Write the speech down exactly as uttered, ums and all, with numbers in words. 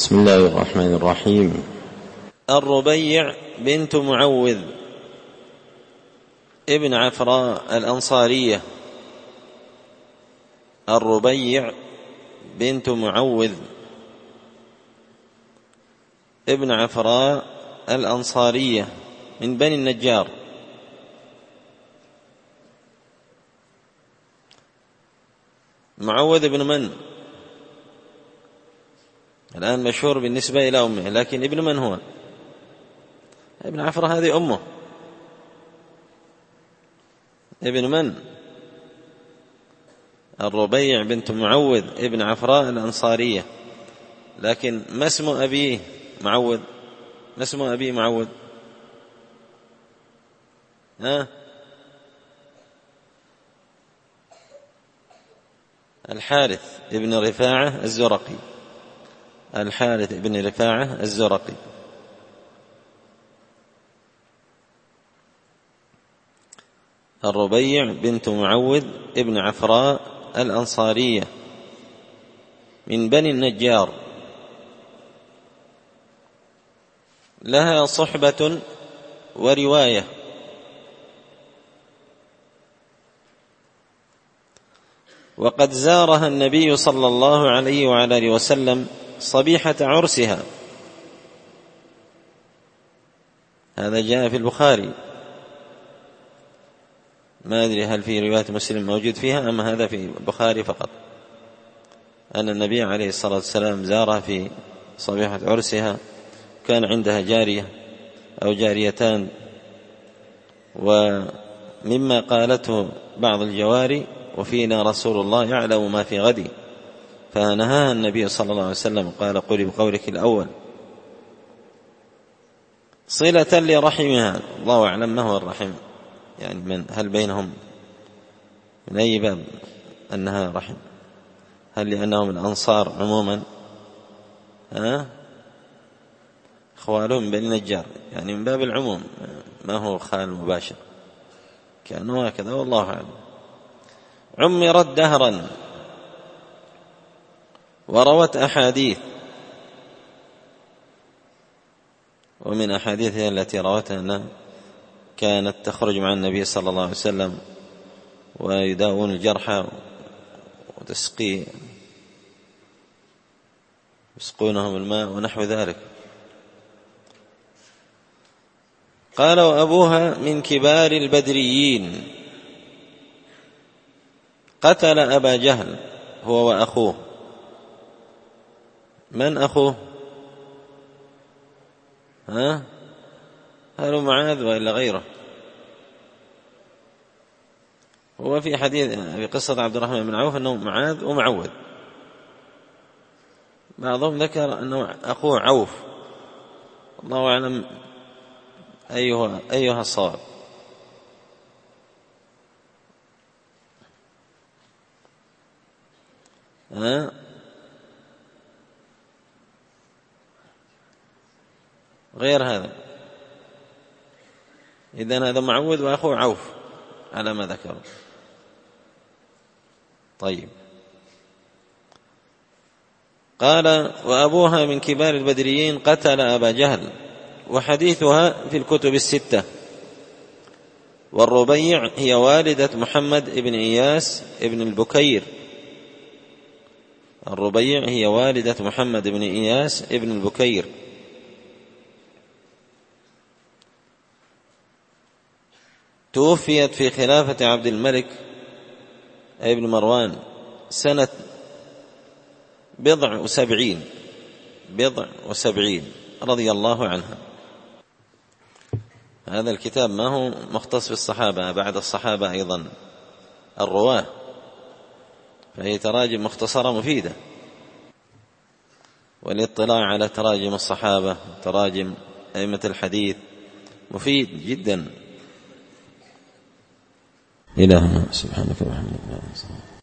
بسم الله الرحمن الرحيم. الربيع بنت معوذ ابن عفراء الأنصارية. الربيع بنت معوذ ابن عفراء الأنصارية من بني النجار. معوذ ابن من؟ الآن مشهور بالنسبة إلى أمه، لكن ابن من هو؟ ابن عفراء هذه أمه. ابن من؟ الربيع بنت معوذ ابن عفراء الأنصارية. لكن ما اسم أبيه معوذ؟ ما اسم أبيه معوذ؟ ها؟ الحارث ابن رفاعة الزرقي. الحارث ابن رفاعة الزرقي. الربيع بنت معوذ ابن عفراء الأنصارية من بني النجار. لها صحبة ورواية. وقد زارها النبي صلى الله عليه وعلى آله وسلم صبيحة عرسها. هذا جاء في البخاري، ما أدري هل في رواية مسلم موجود فيها أما هذا في البخاري فقط، أن النبي عليه الصلاة والسلام زارها في صبيحة عرسها، كان عندها جارية أو جاريتان، ومما قالته بعض الجواري: وفينا رسول الله يعلم ما في غد، فنهاها النبي صلى الله عليه وسلم قال: قولي بقولك الأول، صلة لرحمها. الله أعلم ما هو الرحم، يعني من هل بينهم من أي باب أنها رحم؟ هل لأنهم الأنصار عموما، ها خوالهم بني النجار، يعني من باب العموم، ما هو خال مباشر، كأنه هكذا والله أعلم. عمرت دهرا وروت أحاديث، ومن أحاديثها التي روتها أنها كانت تخرج مع النبي صلى الله عليه وسلم ويداوون الجرحى وتسقي يسقونهم الماء ونحو ذلك. قال: وأبوها من كبار البدريين، قتل أبا جهل هو وأخوه. من أخوه؟ ها؟ هل معاذ وإلا غيره؟ هو في حديث في قصة عبد الرحمن بن عوف أنه معاذ ومعوذ، بعضهم ذكر أنه أخوه عوف، الله أعلم أيها أيها الصواب. ها؟ غير هذا، إذن هذا معوذ وأخوه عوف على ما ذكروا. طيب، قال: وأبوها من كبار البدريين قتل أبا جهل، وحديثها في الكتب الستة. والربيع هي والدة محمد ابن إياس ابن البكير. الربيع هي والدة محمد بن إياس ابن البكير. توفيت في خلافة عبد الملك ابن مروان سنة بضع وسبعين بضع وسبعين رضي الله عنها. هذا الكتاب ما هو مختص بالصحابة، بعد الصحابة أيضا الرواه، فهي تراجم مختصرة مفيدة، والاطلاع على تراجم الصحابة تراجم أئمة الحديث مفيد جدا. إلهنا سبحانك وبحمدك.